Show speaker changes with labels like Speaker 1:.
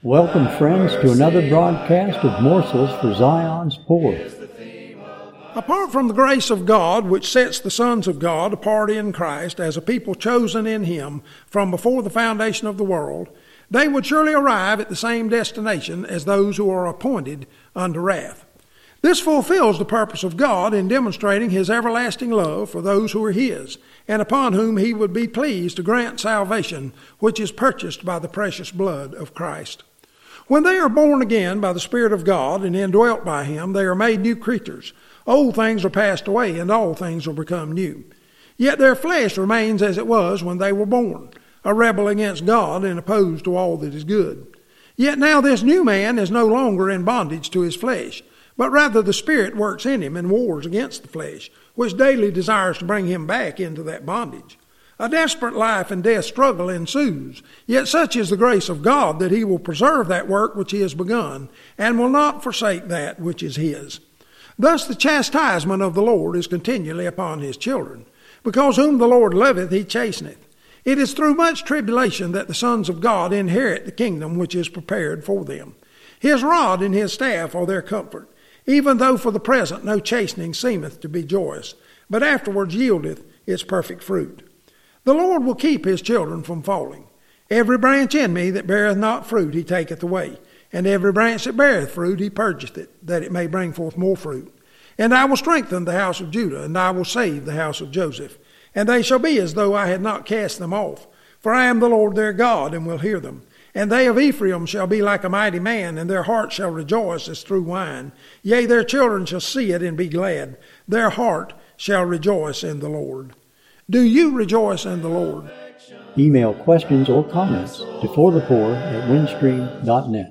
Speaker 1: Welcome, friends, to another broadcast of Morsels for Zion's Poor.
Speaker 2: Apart from the grace of God, which sets the sons of God apart in Christ as a people chosen in Him from before the foundation of the world, they would surely arrive at the same destination as those who are appointed unto wrath. This fulfills the purpose of God in demonstrating His everlasting love for those who are His, and upon whom He would be pleased to grant salvation, which is purchased by the precious blood of Christ. When they are born again by the Spirit of God and indwelt by Him, they are made new creatures. Old things are passed away, and all things will become new. Yet their flesh remains as it was when they were born, a rebel against God and opposed to all that is good. Yet now this new man is no longer in bondage to his flesh, but rather the Spirit works in him and wars against the flesh, which daily desires to bring him back into that bondage. A desperate life and death struggle ensues, yet such is the grace of God that He will preserve that work which He has begun, and will not forsake that which is His. Thus the chastisement of the Lord is continually upon His children, because whom the Lord loveth He chasteneth. It is through much tribulation that the sons of God inherit the kingdom which is prepared for them. His rod and His staff are their comfort, even though for the present no chastening seemeth to be joyous, but afterwards yieldeth its perfect fruit. The Lord will keep His children from falling. Every branch in me that beareth not fruit He taketh away, and every branch that beareth fruit He purgeth it, that it may bring forth more fruit. And I will strengthen the house of Judah, and I will save the house of Joseph. And they shall be as though I had not cast them off. For I am the Lord their God, and will hear them. And they of Ephraim shall be like a mighty man, and their heart shall rejoice as through wine. Yea, their children shall see it and be glad. Their heart shall rejoice in the Lord. Do you rejoice in the Lord?
Speaker 1: Email questions or comments to forthepoor@windstream.net.